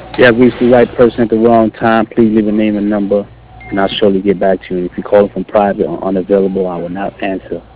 You have reached the right person at the wrong time. Please leave a name and number, and I'll surely get back to you. If you call from private or unavailable, I will not answer.